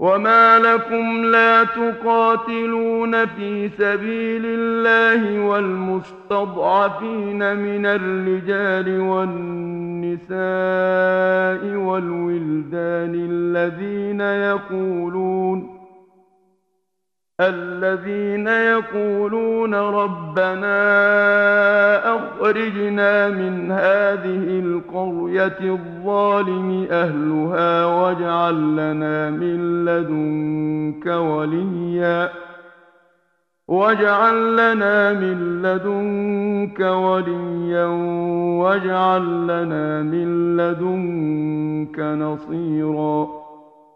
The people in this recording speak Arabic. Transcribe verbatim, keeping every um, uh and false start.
وما لكم لا تقاتلون في سبيل الله والمستضعفين من الرجال والنساء والولدان الذين يقولون الذين يقولون ربنا أخرجنا من هذه القرية الظالم أهلها واجعل لنا من لدنك وليا واجعل لنا من لدنك وليا واجعل لنا من لدنك نصيرا